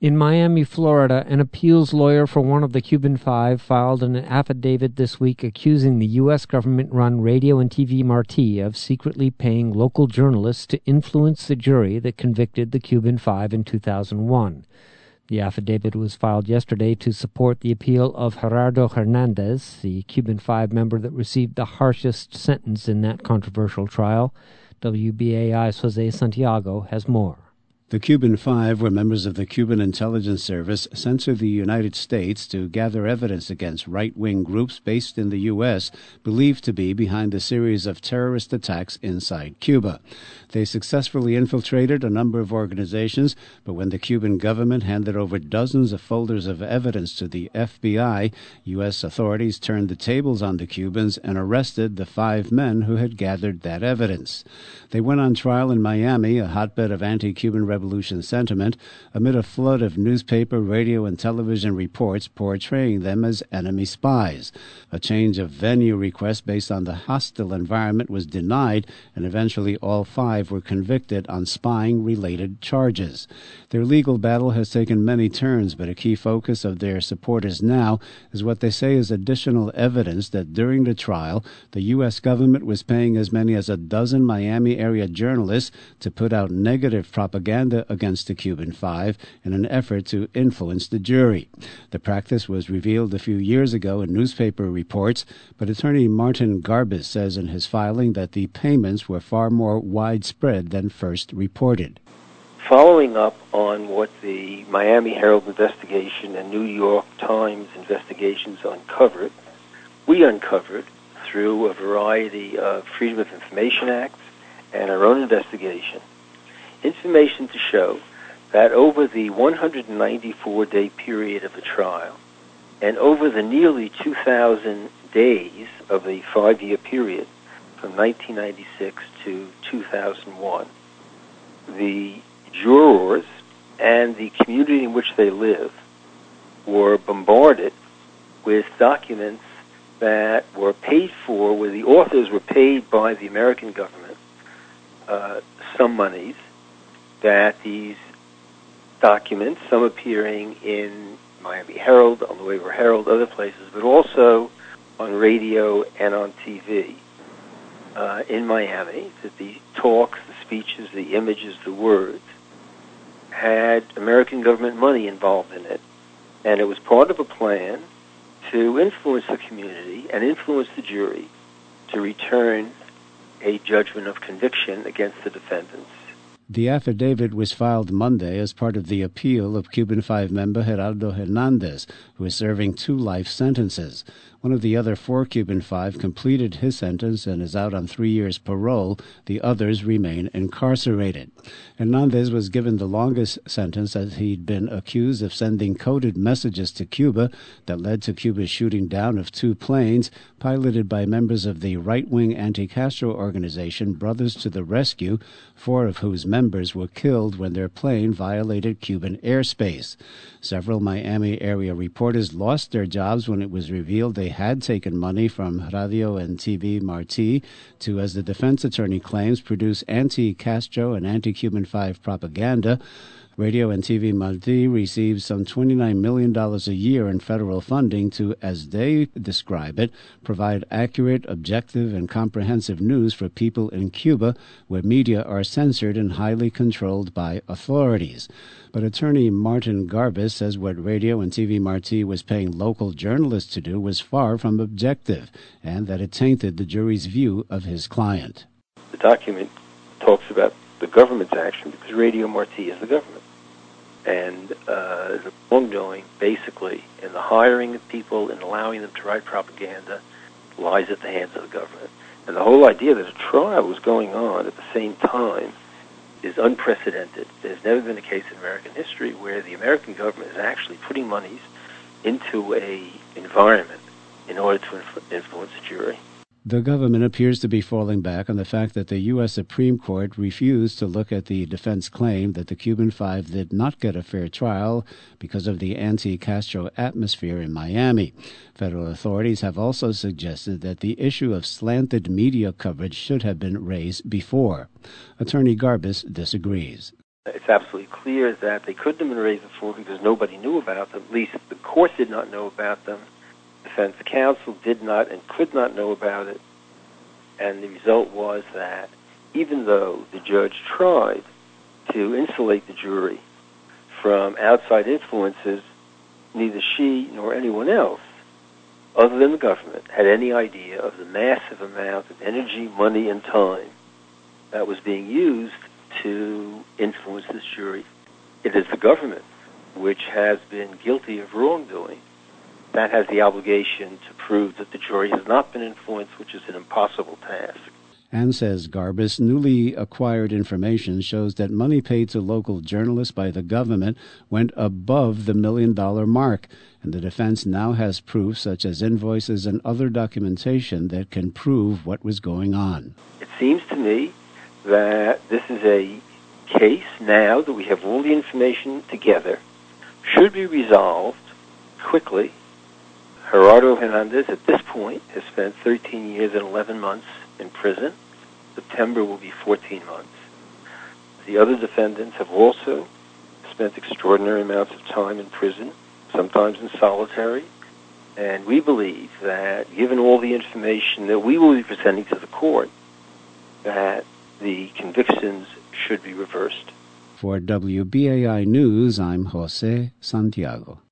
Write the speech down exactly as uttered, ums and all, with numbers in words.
In Miami, Florida, an appeals lawyer for one of the Cuban Five filed an affidavit this week accusing the U S government-run Radio and T V Marti of secretly paying local journalists to influence the jury that convicted the Cuban Five in two thousand one. The affidavit was filed yesterday to support the appeal of Gerardo Hernandez, the Cuban Five member that received the harshest sentence in that controversial trial. W B A I's Jose Santiago has more. The Cuban Five were members of the Cuban intelligence service sent to the United States to gather evidence against right-wing groups based in the U S believed to be behind a series of terrorist attacks inside Cuba. They successfully infiltrated a number of organizations, but when the Cuban government handed over dozens of folders of evidence to the F B I, U S authorities turned the tables on the Cubans and arrested the five men who had gathered that evidence. They went on trial in Miami, a hotbed of anti-Cuban revolution sentiment, amid a flood of newspaper, radio, and television reports portraying them as enemy spies. A change of venue request based on the hostile environment was denied, and eventually all five were convicted on spying-related charges. Their legal battle has taken many turns, but a key focus of their supporters now is what they say is additional evidence that during the trial, the U S government was paying as many as a dozen Miami-area journalists to put out negative propaganda against the Cuban Five in an effort to influence the jury. The practice was revealed a few years ago in newspaper reports, but attorney Martin Garbus says in his filing that the payments were far more widespread than first reported. Following up on what the Miami Herald investigation and New York Times investigations uncovered, we uncovered, through a variety of Freedom of Information Acts and our own investigation, information to show that over the one hundred ninety-four day period of the trial and over the nearly two thousand days of the five-year period from nineteen ninety-six to two thousand one, the jurors and the community in which they live were bombarded with documents that were paid for, where the authors were paid by the American government uh, some monies, that these documents, some appearing in Miami Herald, on the Waiver Herald, other places, but also on radio and on T V uh, in Miami, that the talks, the speeches, the images, the words, had American government money involved in it. And it was part of a plan to influence the community and influence the jury to return a judgment of conviction against the defendants. The affidavit was filed Monday as part of the appeal of Cuban Five member Gerardo Hernandez, who is serving two life sentences. One of the other four Cuban Five completed his sentence and is out on three years parole. The others remain incarcerated. Hernandez was given the longest sentence as he'd been accused of sending coded messages to Cuba that led to Cuba's shooting down of two planes piloted by members of the right-wing anti-Castro organization Brothers to the Rescue, four of whose members were killed when their plane violated Cuban airspace. Several Miami area reporters lost their jobs when it was revealed they had taken money from Radio and T V Marti to, as the defense attorney claims, produce anti-Castro and anti-Cuban Five propaganda. Radio and T V Marti receives some twenty-nine million dollars a year in federal funding to, as they describe it, provide accurate, objective, and comprehensive news for people in Cuba, where media are censored and highly controlled by authorities. But attorney Martin Garbus says what Radio and T V Marti was paying local journalists to do was far from objective, and that it tainted the jury's view of his client. The document talks about the government's action because Radio Marti is the government. And uh, the wrongdoing, basically, in the hiring of people and allowing them to write propaganda, lies at the hands of the government. And the whole idea that a trial was going on at the same time is unprecedented. There's never been a case in American history where the American government is actually putting monies into a environment in order to influ- influence a jury. The government appears to be falling back on the fact that the U S Supreme Court refused to look at the defense claim that the Cuban Five did not get a fair trial because of the anti-Castro atmosphere in Miami. Federal authorities have also suggested that the issue of slanted media coverage should have been raised before. Attorney Garbus disagrees. It's absolutely clear that they couldn't have been raised before because nobody knew about them. At least the court did not know about them. Defense counsel did not and could not know about it. And the result was that even though the judge tried to insulate the jury from outside influences, neither she nor anyone else, other than the government, had any idea of the massive amount of energy, money, and time that was being used to influence this jury. It is the government which has been guilty of wrongdoing that has the obligation to prove that the jury has not been influenced, which is an impossible task. Anne says Garbus' newly acquired information shows that money paid to local journalists by the government went above the million-dollar mark, and the defense now has proof such as invoices and other documentation that can prove what was going on. It seems to me that this is a case now that we have all the information together, should be resolved quickly. Gerardo Hernandez, at this point, has spent thirteen years and eleven months in prison. September will be fourteen months. The other defendants have also spent extraordinary amounts of time in prison, sometimes in solitary, and we believe that, given all the information that we will be presenting to the court, that the convictions should be reversed. For W B A I News, I'm Jose Santiago.